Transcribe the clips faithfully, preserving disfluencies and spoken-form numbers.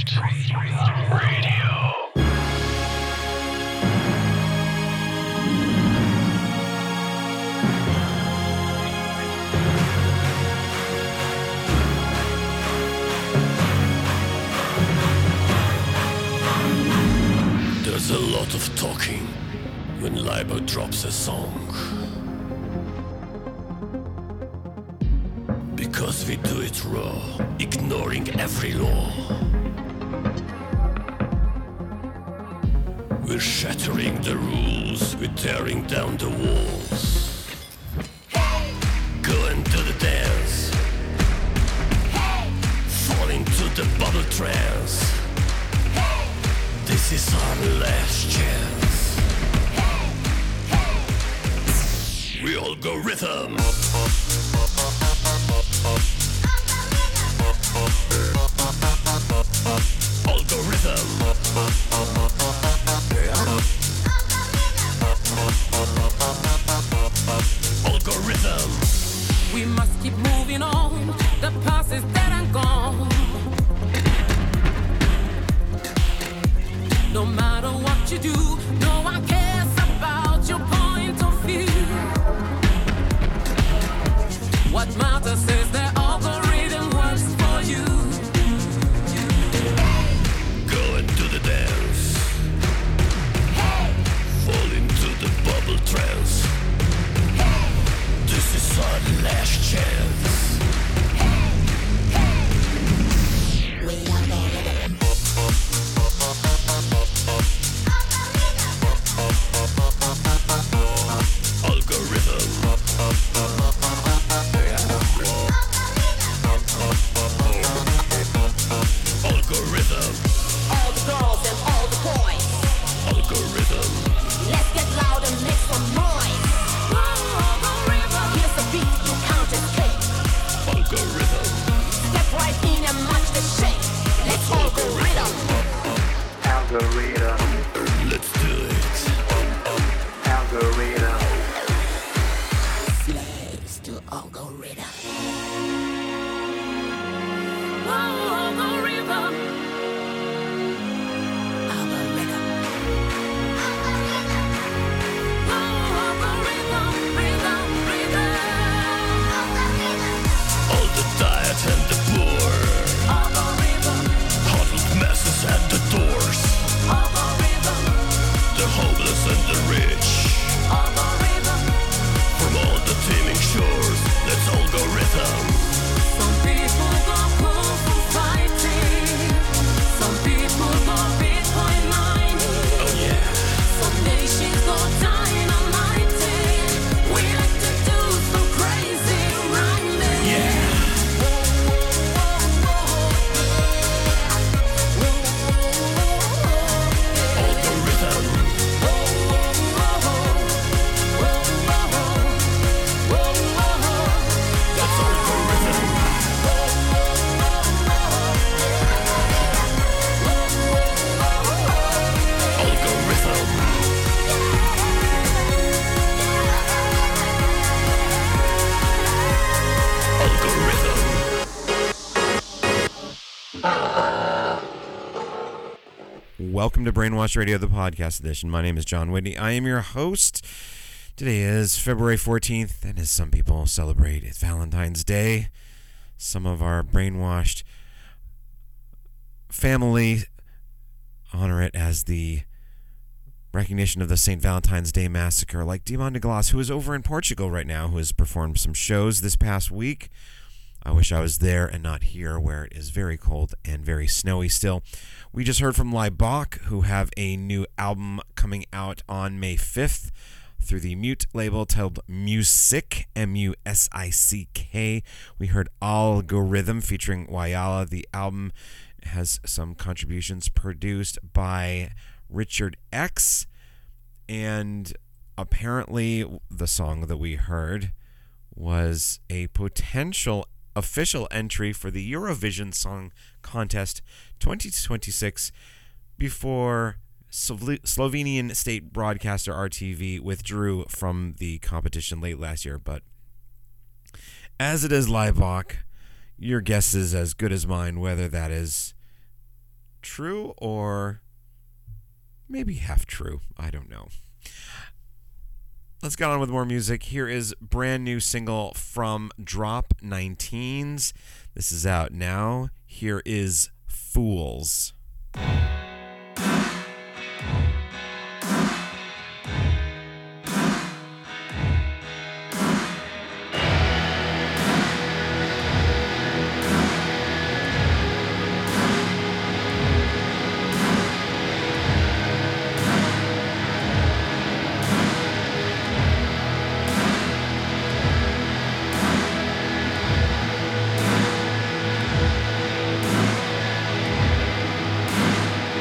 There's a lot of talking when Libo drops a song, because we do it raw, ignoring every law. We're shattering the rules, we're tearing down the walls. Hey! Going to the dance, hey! Fall into the bubble trance. Hey! This is our last chance. Hey! Hey! We all go rhythm. Algorithm. Algorithm. We must keep moving on. The past is dead and gone. No matter what you do, no one cares about your point of view. What matters is the algorithm works for you. Go into the dance. Hey! Fall into the bubble trance. Hey! This is our last chance. Hey! Hey! We are the rhythm. Algorithm. Algorithm. All the girls and all the boys. Algorithm. Let's get loud and make some noise. Algorithm. Here's the beat you can't escape. Algorithm. Step right in and match the shape. Let's all go rhythm. Algorithm. Let's do it. Algorithm. Slaves to algorithm. Algorithm. Algorithm. Algorithm. Rhythm, rhythm. All the diet and the poor. Algorithm. Huddled masses at the doors. Algorithm. The homeless and the rich. Algorithm. From all the teeming shores, let's all go rhythm. Some people go cool for fighting. Some people go Bitcoin mining. Oh yeah. Some nations go dynamiting. We like to do some crazy rhyming. Yeah. Algorithm. Let's all go rhythm. Algorithm. Algorithm. Welcome to Brainwash Radio, the podcast edition. My name is John Whitney. I am your host. Today is February fourteenth, and as some people celebrate, it's Valentine's Day. Some of our brainwashed family honor it as the recognition of the Saint Valentine's Day Massacre, like Dimon de Glas, who is over in Portugal right now, who has performed some shows this past week. I wish I was there and not here, where it is very cold and very snowy still. We just heard from Laibach, who have a new album coming out on May fifth through the Mute label titled Music, M U S I C K. We heard Algorithm featuring Wayala. The album has some contributions produced by Richard X, and apparently the song that we heard was a potential official entry for the Eurovision Song Contest twenty twenty-six before Slo- Slovenian state broadcaster R T V withdrew from the competition late last year. But as it is Laibach, your guess is as good as mine whether that is true or maybe half true. I don't know. Let's get on with more music. Here is brand new single from Drop nineteens. This is out now. Here is Fools. Thank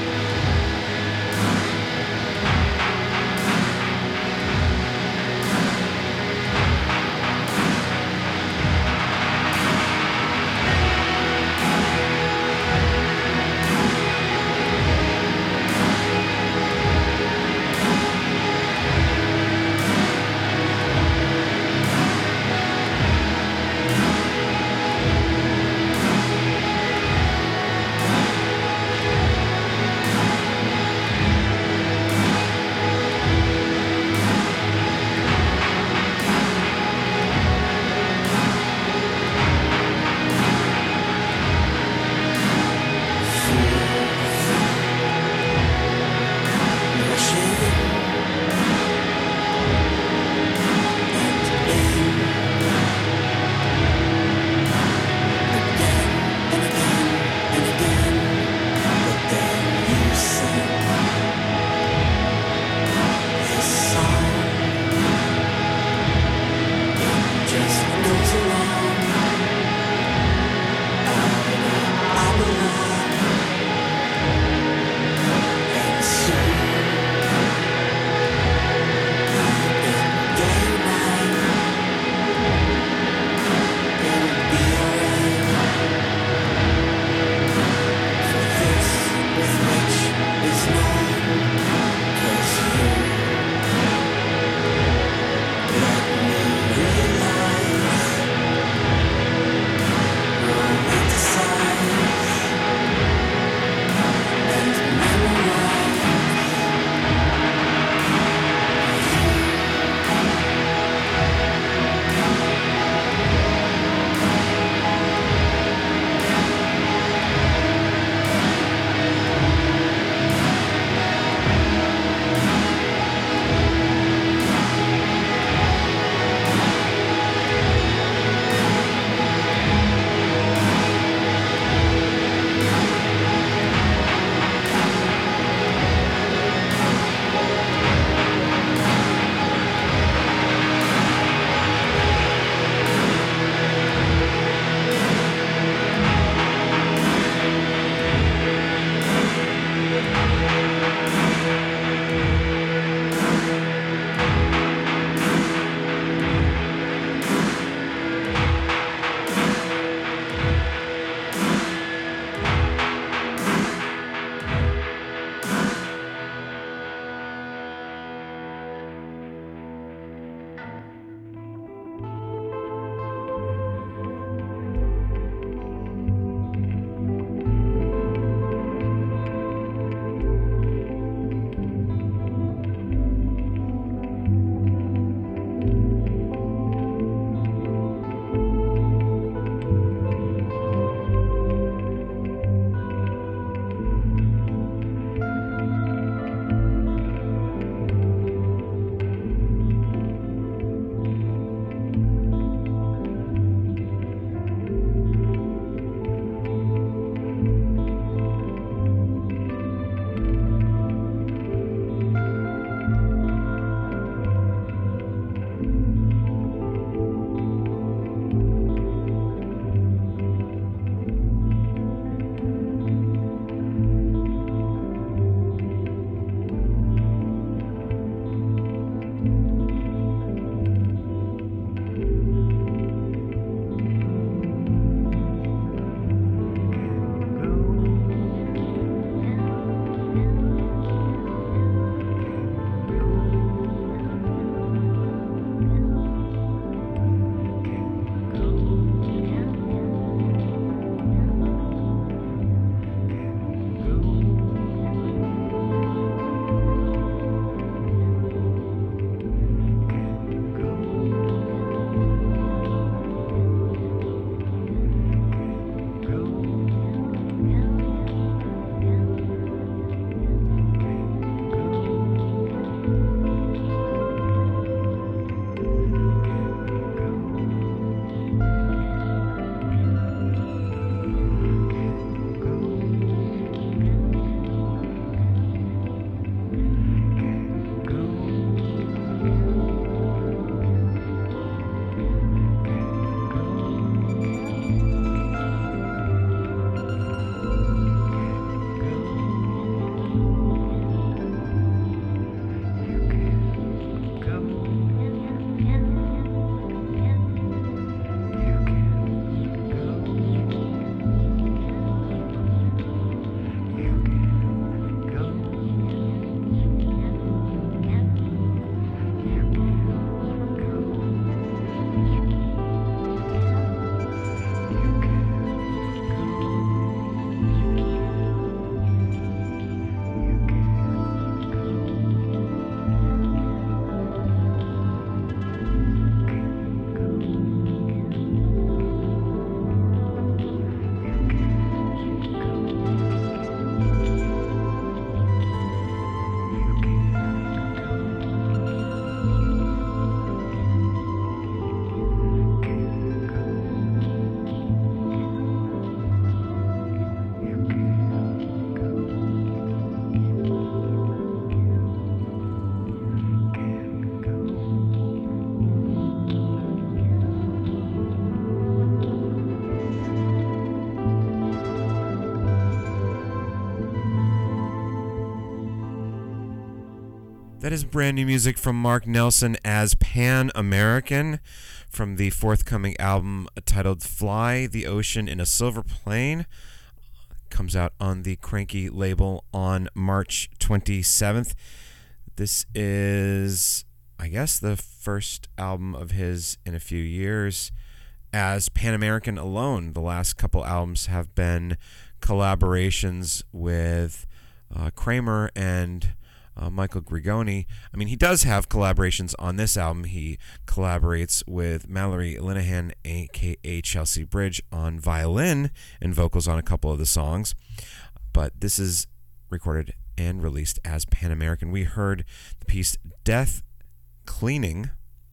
That is brand new music from Mark Nelson as Pan American from the forthcoming album titled Fly the Ocean in a Silver Plane. Comes out on the Cranky label on March twenty-seventh. This is, I guess, the first album of his in a few years as Pan American alone. The last couple albums have been collaborations with uh, Kramer and uh, Michael Grigoni. I mean, he does have collaborations on this album. He collaborates with Mallory Linehan, aka Chelsea Bridge, on violin and vocals on a couple of the songs. But this is recorded and released as Pan American. We heard the piece Death Cleaning,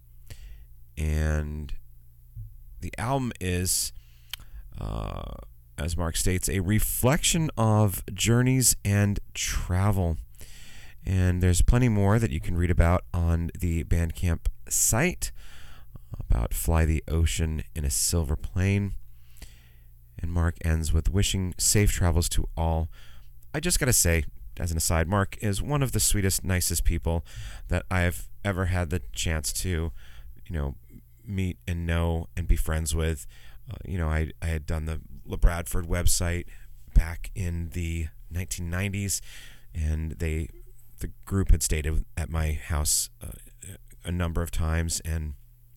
and the album is, uh, as Mark states, a reflection of journeys and travel. And there's plenty more that you can read about on the Bandcamp site about Fly the Ocean in a Silver Plane. And Mark ends with wishing safe travels to all. I just got to say, as an aside, Mark is one of the sweetest, nicest people that I've ever had the chance to, you know, meet and know and be friends with. Uh, you know, I, I had done the LaBradford website back in the nineteen nineties, and they... the group had stayed at my house uh, a number of times, and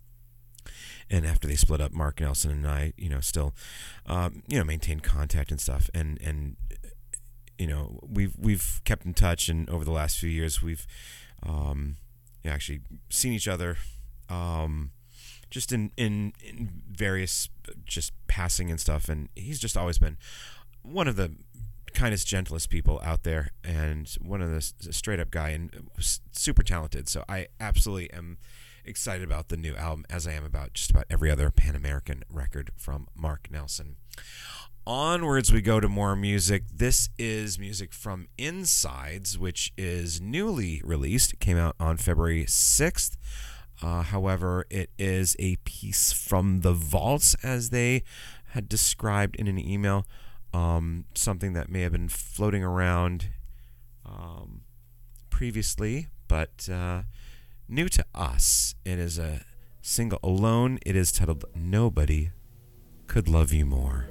and after they split up, Mark Nelson and I, you know, still, um, you know, maintained contact and stuff, and and you know, we've we've kept in touch, and over the last few years, we've um, actually seen each other, um, just in, in in various just passing and stuff, and he's just always been one of the kindest, gentlest people out there, and one of the straight up guy, and super talented. So I absolutely am excited about the new album, as I am about just about every other Pan American record from Mark Nelson. Onwards we go to more music. This is music from Insides, which is newly released. It came out on February sixth. Uh, however, it is a piece from the vaults, as they had described in an email. Um, something that may have been floating around um, previously, but uh, new to us. It is a single alone. It is titled Nobody Could Love You More.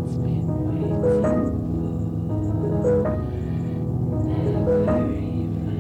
Never even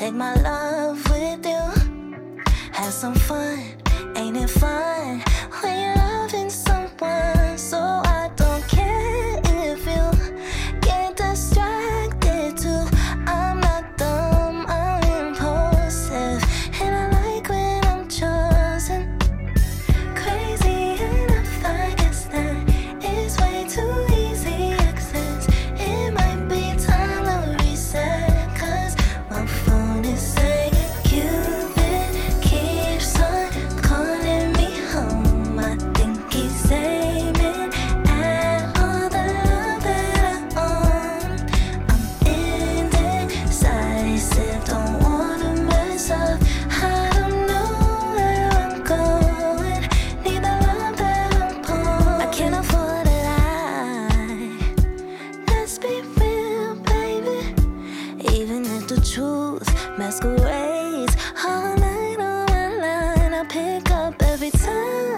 Take my love with you. Have some fun. Ain't it fun when you're loving someone? So I don't care if you get distracted too. I'm not dumb, I'm impulsive, and I like when I'm chosen. Crazy enough, I guess that is way too easy access. It might be time to reset, 'cause my phone is saying Cupid keeps on calling me home. I think he's aiming at all the love that I own. I'm indecisive, don't wanna mess up. I don't know where I'm going. Need the love that I'm pouring. I can't afford a lie. Let's be real, baby. Even if the truth masquerades all night on my line, I pick up every time.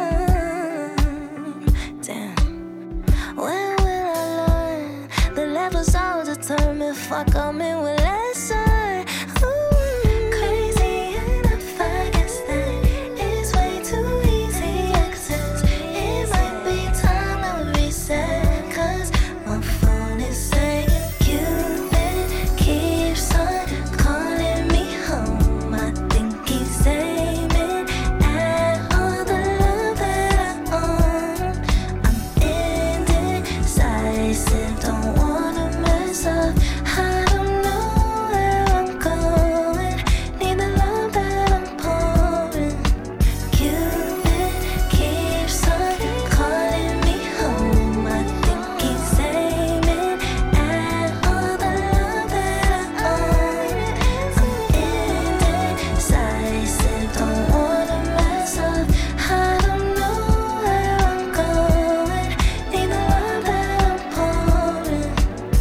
Damn. When will I learn? The levels all determine if I come in with less sun. Ooh, crazy enough, I guess that is way too easy access. It might be time to reset, 'cause my phone is saying Cupid keeps on calling me home. I think he's aiming at all the love that I own. I'm indecisive, don't wanna mess up. I don't know where I'm going. Need the love that I'm pouring. Cupid keeps on calling me home. I think he's aiming at all the love that I own. I'm indecisive, don't wanna mess up. I don't know where I'm going. Need the love that I'm pouring.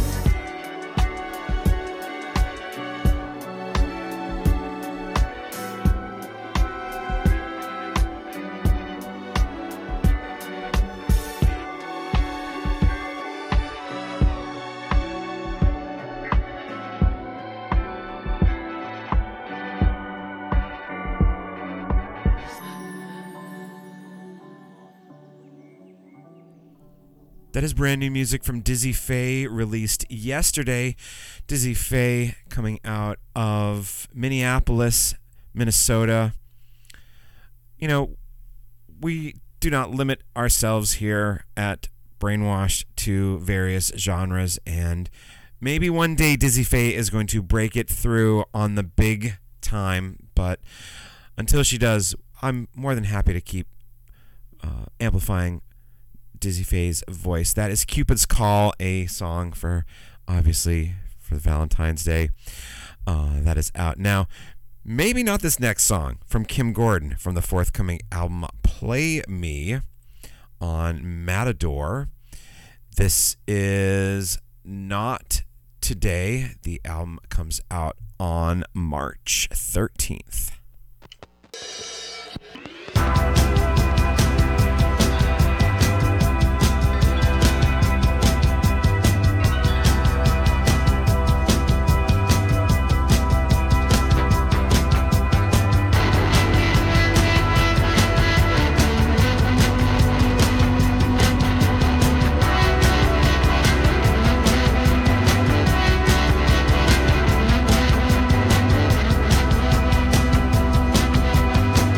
That is brand new music from Dizzy Faye, released yesterday. Dizzy Faye coming out of Minneapolis, Minnesota. You know, we do not limit ourselves here at Brainwashed to various genres, and maybe one day Dizzy Faye is going to break it through on the big time, but until she does, I'm more than happy to keep uh, amplifying Dizzy Faye's voice. That is Cupid's Call, a song for, obviously, for Valentine's Day. Uh, that is out now. Maybe not this next song from Kim Gordon from the forthcoming album Play Me on Matador. This is not today. The album comes out on March thirteenth. Cupid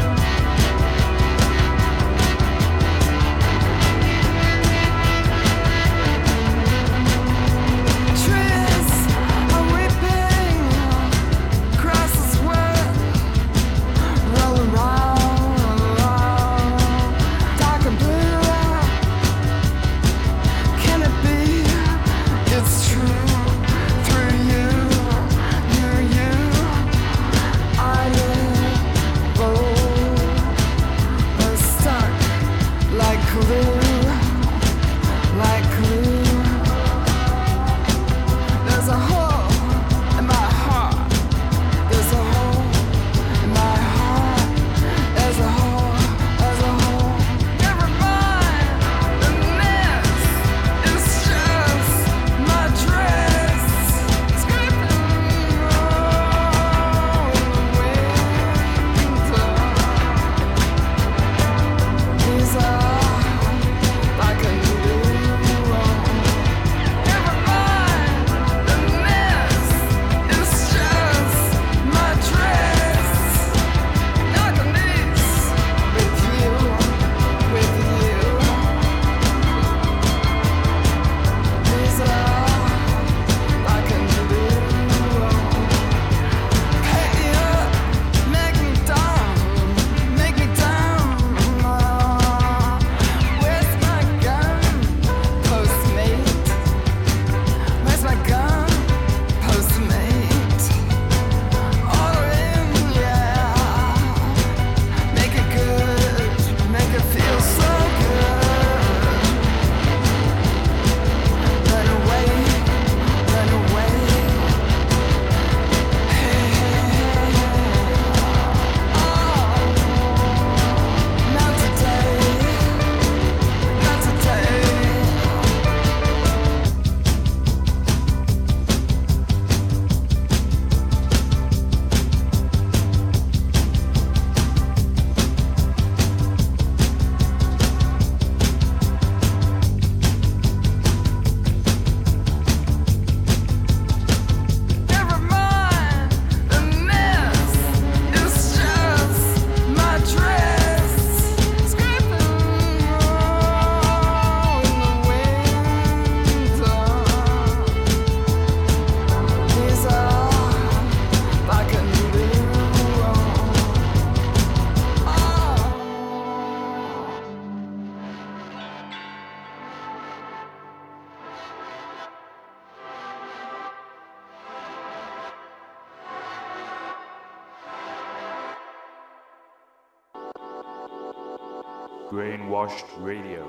Brainwashed Radio.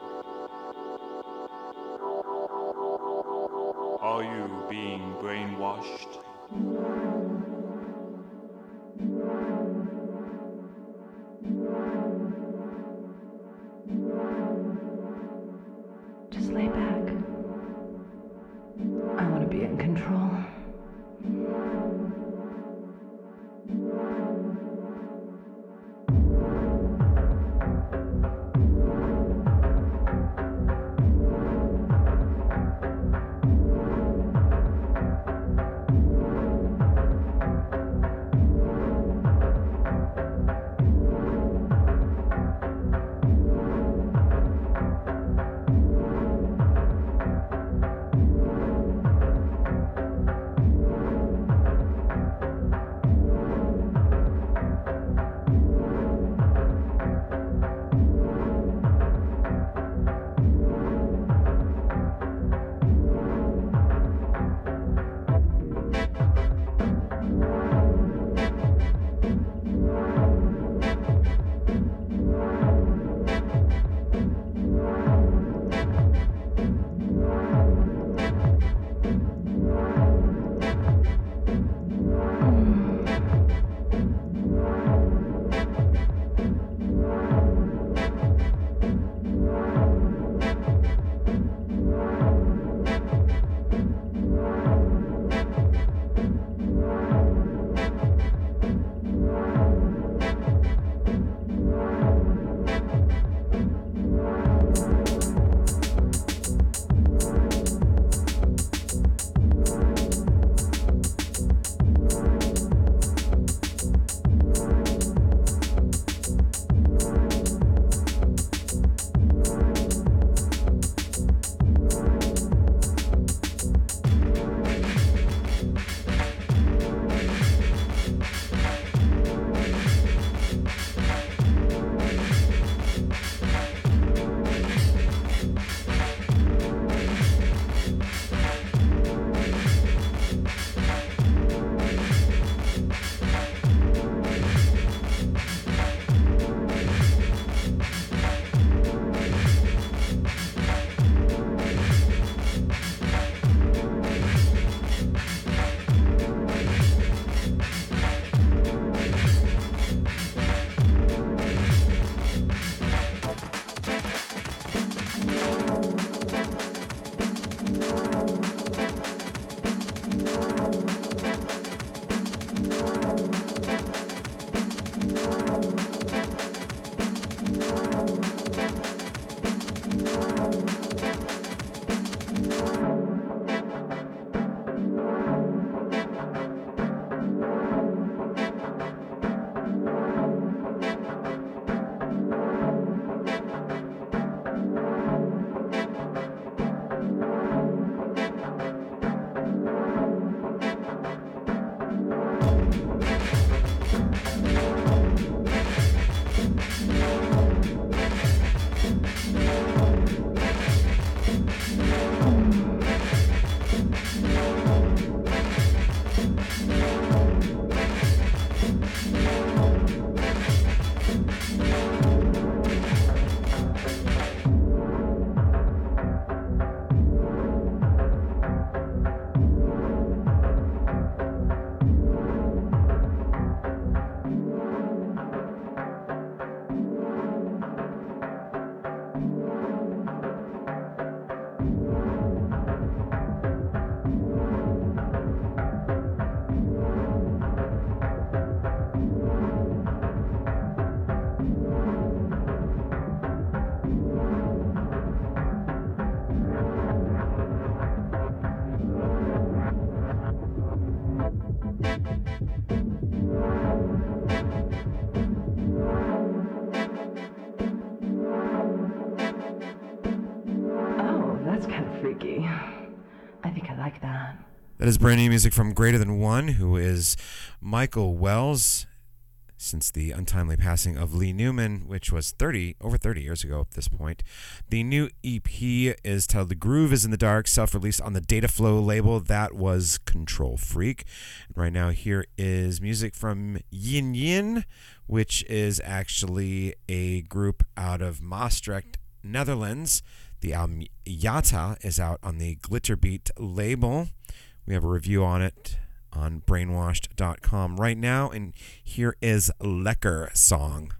Are you being brainwashed? Just lay back. I want to be in control. freaky. I think I like that. That is brand new music from Greater Than One, who is Michael Wells. since the untimely passing of Lee Newman, which was thirty over thirty years ago at this point. The new E P is titled The Groove is in the Dark, self-released on the Dataflow label. That was Control Freak. And right now here is music from Yin Yin, which is actually a group out of Maastricht, Netherlands. The album Yata is out on the Glitterbeat label. We have a review on it on brainwashed dot com right now, and here is Lekker Song.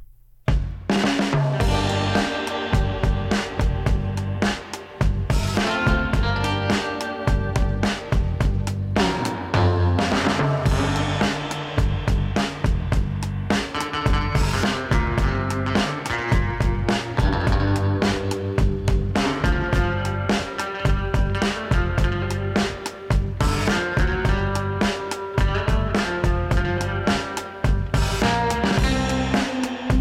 Thank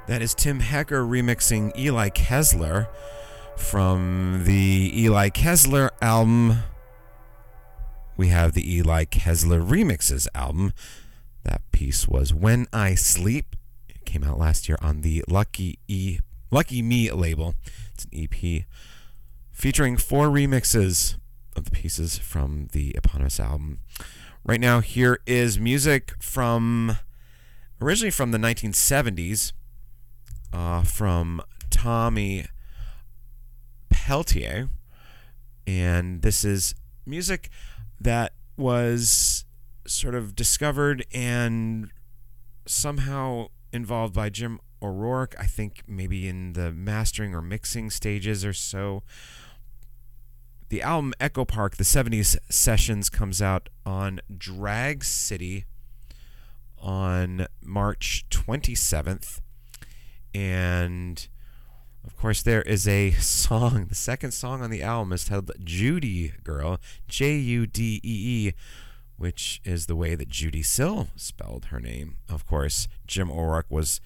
That is Tim Hecker remixing Eli Kessler from the Eli Kessler album. We have the Eli Kessler Remixes album. That piece was When I Sleep. It came out last year on the Lucky E Lucky Me label. It's an E P featuring four remixes of the pieces from the eponymous album. Right now, here is music from originally from the nineteen seventies, uh, from Tommy Peltier, and this is music that was sort of discovered and somehow involved by Jim O'Rourke, I think maybe in the mastering or mixing stages or so. The album Echo Park, the seventies Sessions, comes out on Drag City on March twenty-seventh. And, of course, there is a song. The second song on the album is titled Judy Girl, J U D E E, which is the way that Judy Sill spelled her name. Of course, Jim O'Rourke was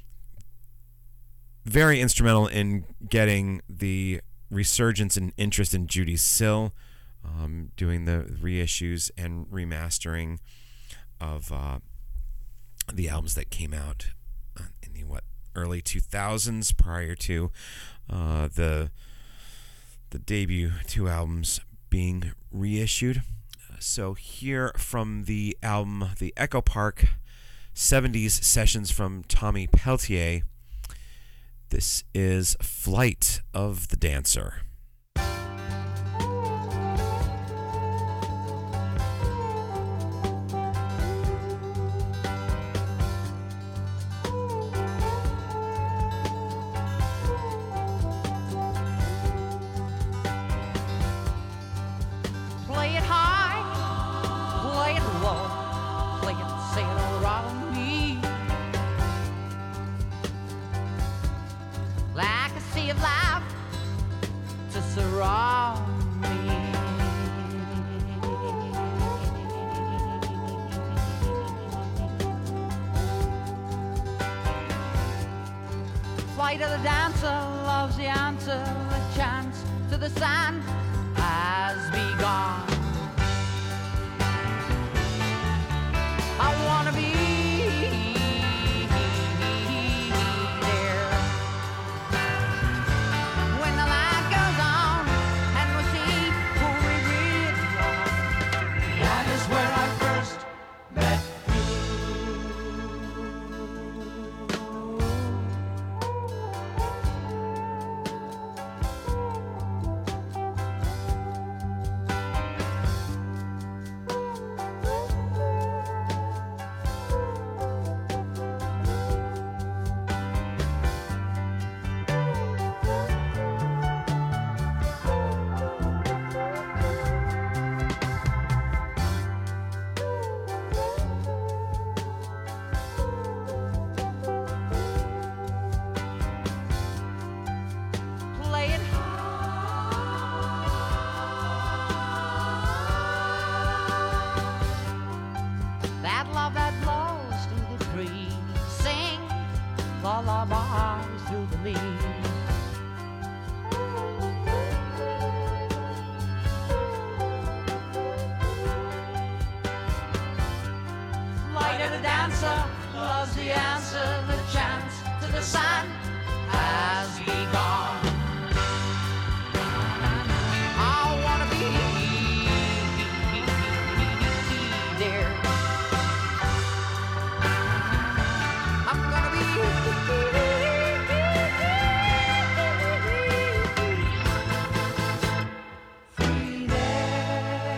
very instrumental in getting the resurgence and interest in Judy Sill, um, doing the reissues and remastering of uh, the albums that came out in the what early two thousands, prior to uh, the the debut two albums being reissued. So here from the album The Echo Park seventies Sessions from Tommy Peltier, this is Flight of the Dancer. Play it high, play it low, play it sail right on me. Like a sea of life to surround me. Flight of the dancer loves the answer, the chance to the sun has begun. I wanna be there when the light goes on and we see who we really are. That is where I first met play it that love that blows through the trees, sing lullabies through the leaves. Light of the dancer loves the answer, the chance to the sun has begun. I wanna be there. I'm gonna be free there.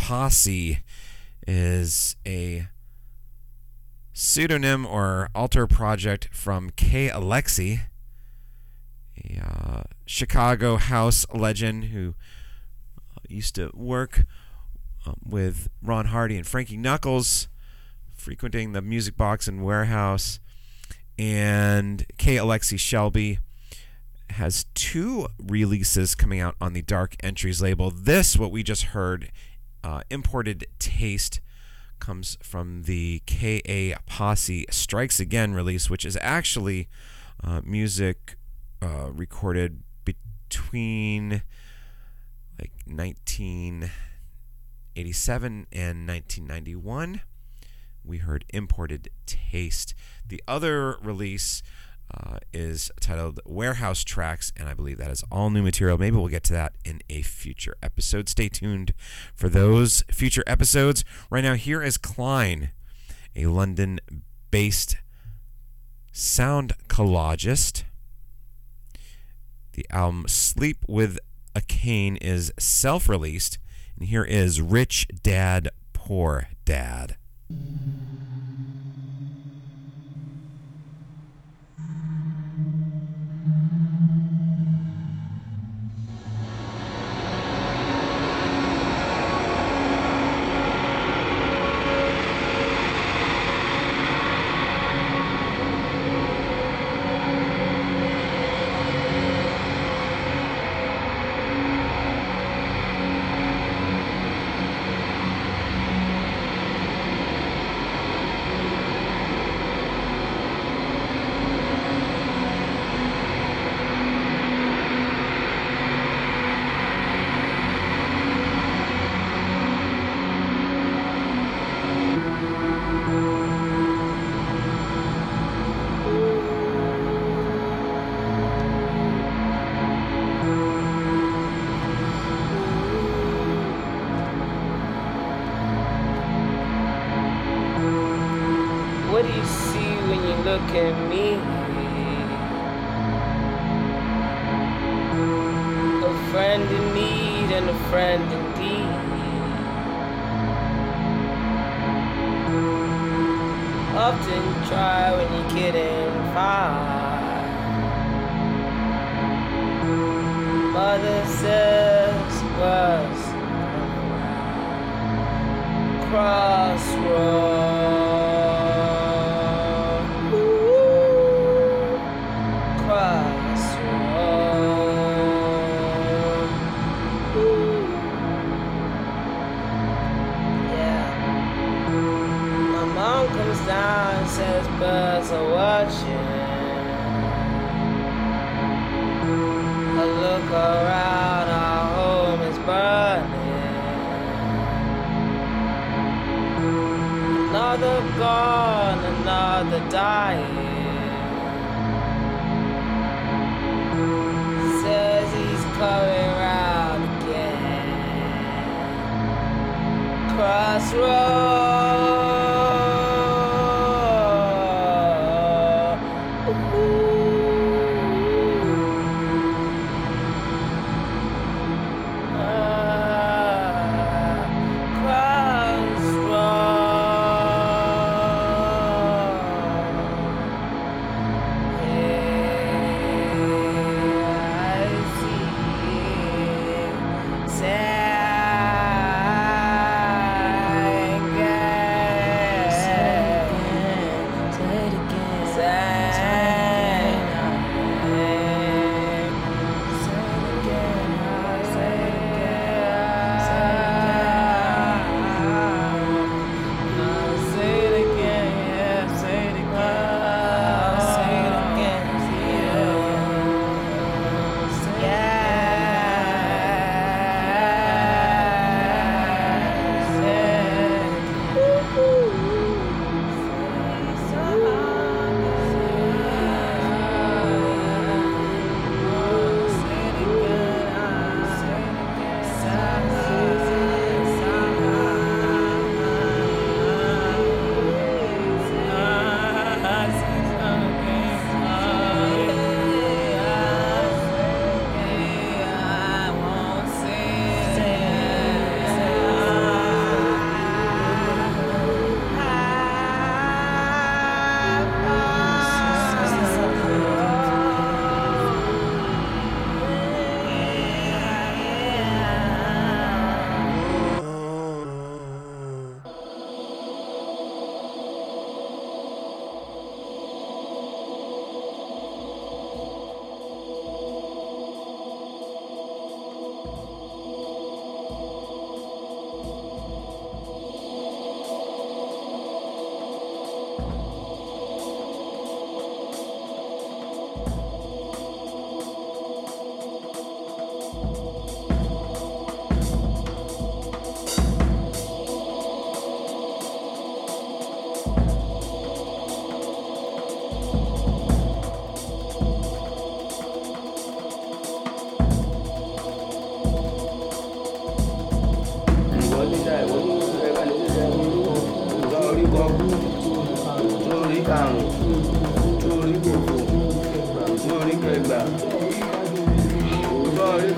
Posse is a pseudonym or alter project from K. Alexi, a uh, Chicago house legend who uh, used to work um, with Ron Hardy and Frankie Knuckles, frequenting the Music Box and Warehouse. And K. Alexi Shelby has two releases coming out on the Dark Entries label. This, what we just heard, uh, Imported Taste, comes from the K A Posse Strikes Again release, which is actually uh, music uh, recorded between like nineteen eighty-seven and nineteen ninety-one. We heard Imported Taste. The other release uh, is titled Warehouse Tracks, and I believe that is all new material. Maybe we'll get to that in a future episode. Stay tuned for those future episodes. Right now, here is Klein, a London-based sound collagist. The album Sleep with a Cane is self-released, and here is Rich Dad, Poor Dad. What do you see when you look at me? A friend in need and a friend indeed. Often try when you couldn't find. Mother says was crossroads. Down says birds are watching. I look around, our home is burning. Another gone, another dying. Says he's coming round again. Crossroads.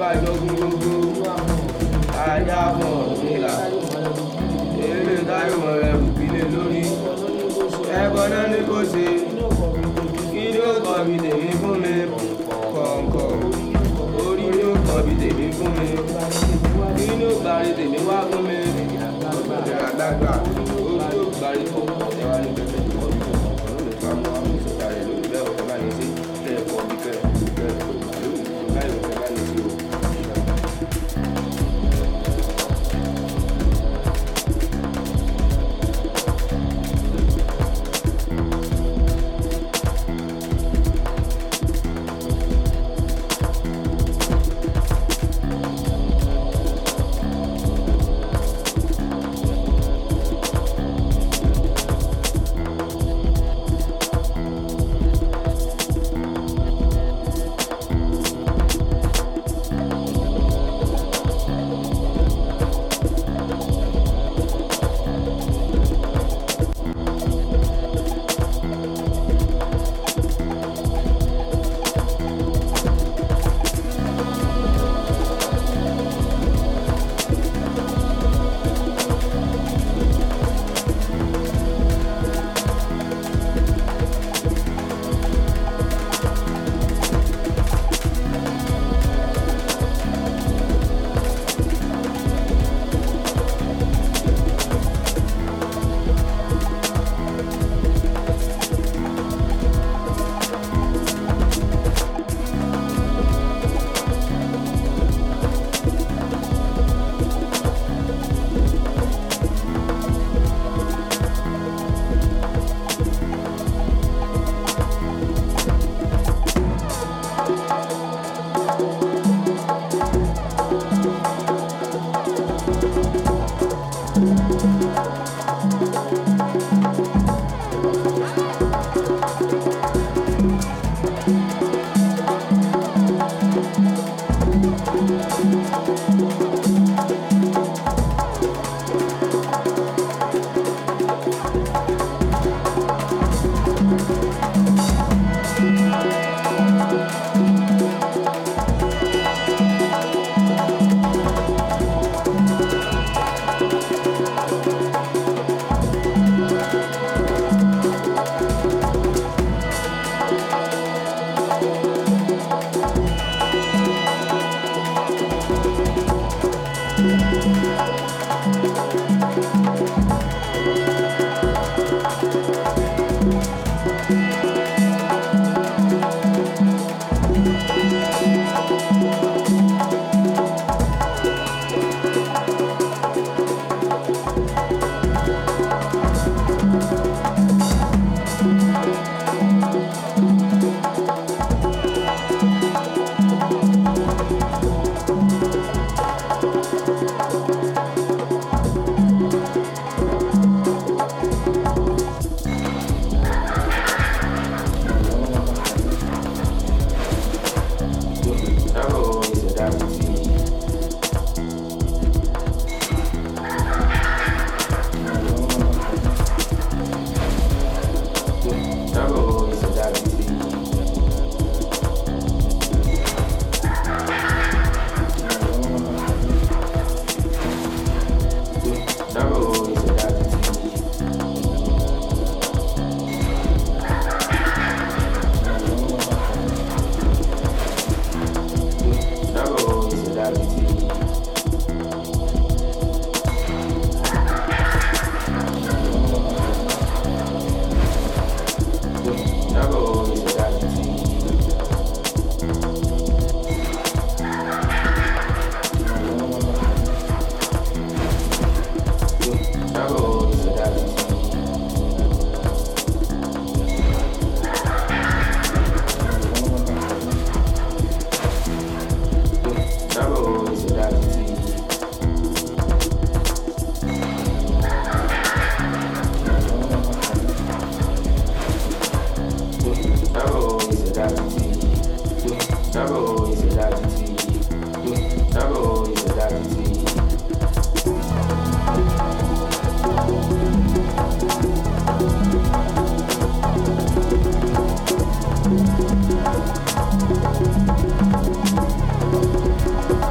ìjọgún gbogbo ajá fún ọ̀nìlà eré táyọ̀ mọ̀ rẹ̀ bùbílẹ̀ lórí ẹ̀kọ́ náà ní kò ṣe kí ló kọ́ mi tèmi fún mi kọ̀ọ̀kọ̀ orí ló kọ́ mi tèmi fún mi kí ló gbàrí tèmi wá fún mi àgbàgbà orí ló gbàrí tó ẹwà ní pẹpẹ tó kọ́ mi fún ọ̀rọ̀ lè fa mọ́ àwọn ìṣòkà rẹ̀ lórí bẹ́ẹ̀ ọ̀kọ́ bá yẹn sí kẹ́ẹ̀kọ́ bí kẹ́ẹ̀kọ́ báyìí ọ̀kọ́ bá yẹn sí o. Thank you.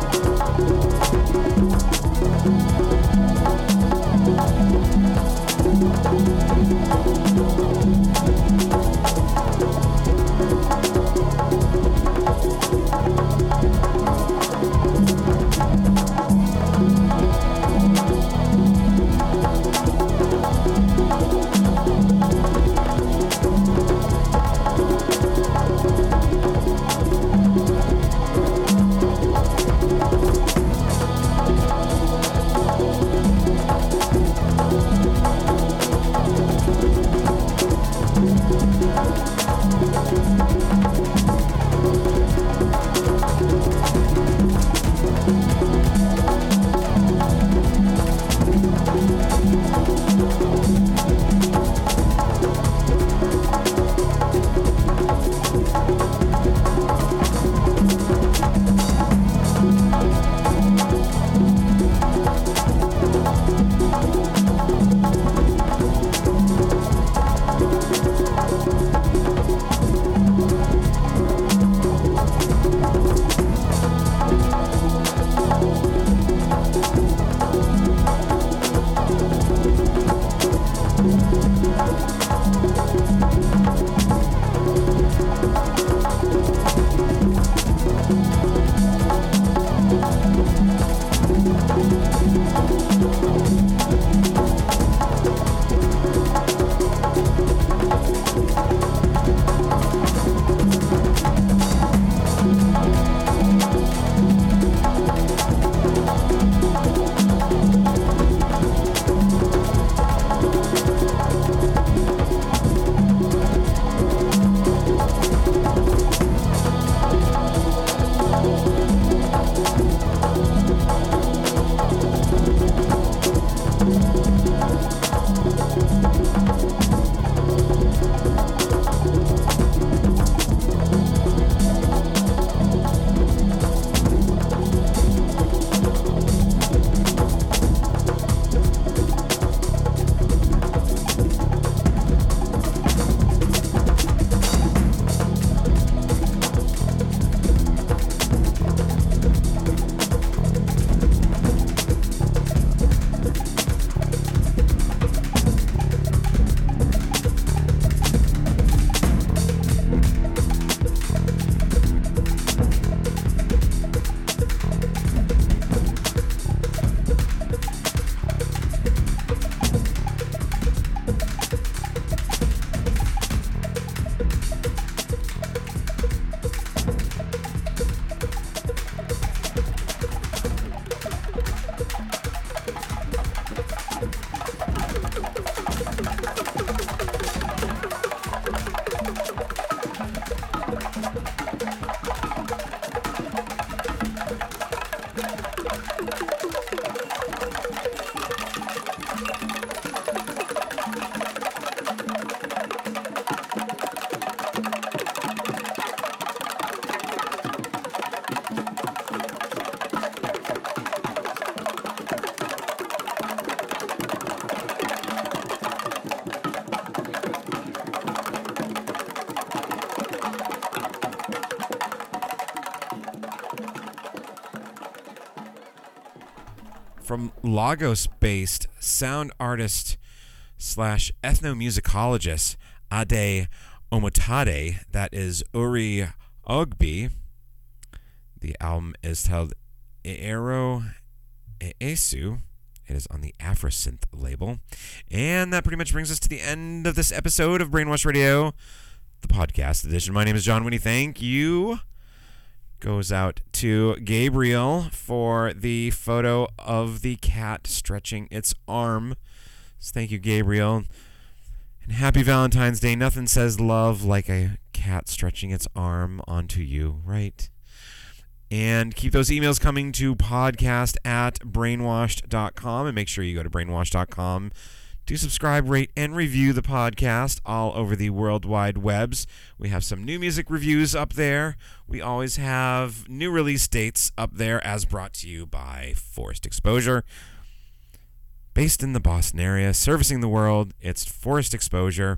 from Lagos-based sound artist slash ethnomusicologist Ade Omotade. That is Uri Ogbi. The album is titled Eero Eesu. It is on the Afrosynth label. And that pretty much brings us to the end of this episode of Brainwash Radio, the podcast edition. My name is John Winnie. Thank you. Goes out to Gabriel for the photo of the cat stretching its arm. So thank you, Gabriel. And happy Valentine's Day. Nothing says love like a cat stretching its arm onto you, right? And keep those emails coming to podcast at brainwashed dot com. And make sure you go to brainwashed dot com to subscribe, rate, and review the podcast all over the World Wide Webs. We have some new music reviews up there. We always have new release dates up there, as brought to you by Forest Exposure. Based in the Boston area, servicing the world, it's Forest Exposure.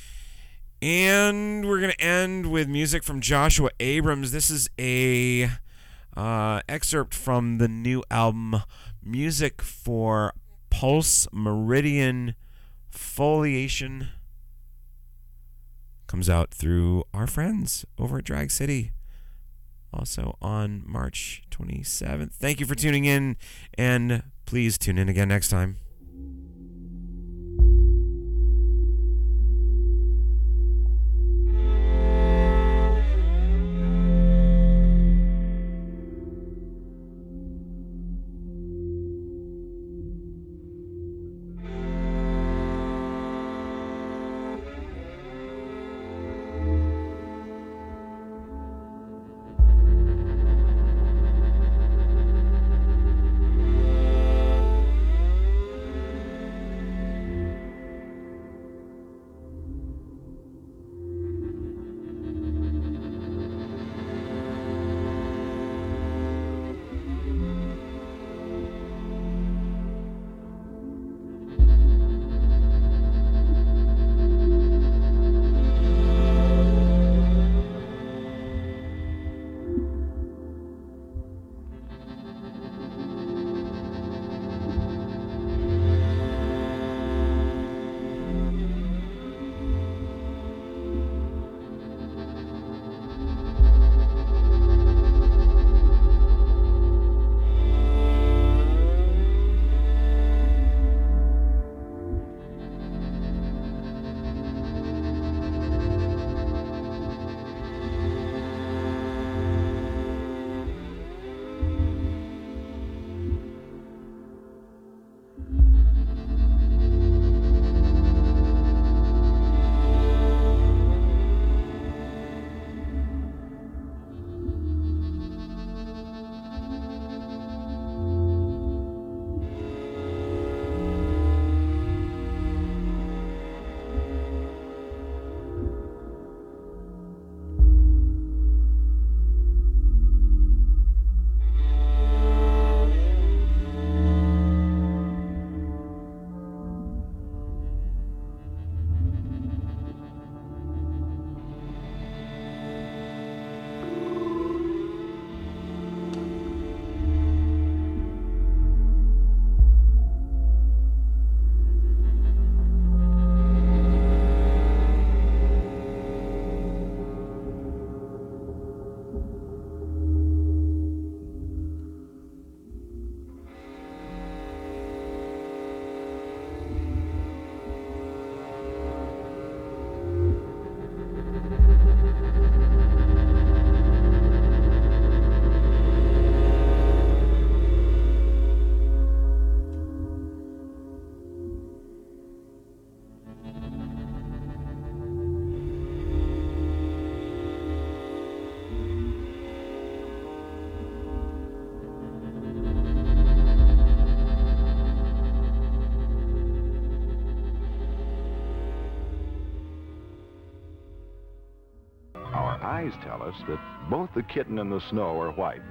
And we're going to end with music from Joshua Abrams. This is a uh, excerpt from the new album, Music for Pulse Meridian Foliation. Comes out through our friends over at Drag City, also on March twenty-seventh. Thank you for tuning in, and please tune in again next time. Eyes tell us that both the kitten and the snow are white.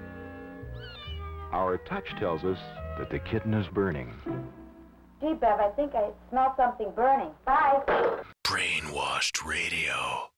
Our touch tells us that the kitten is burning. Gee, Bev, I think I smell something burning. Bye. Brainwashed Radio.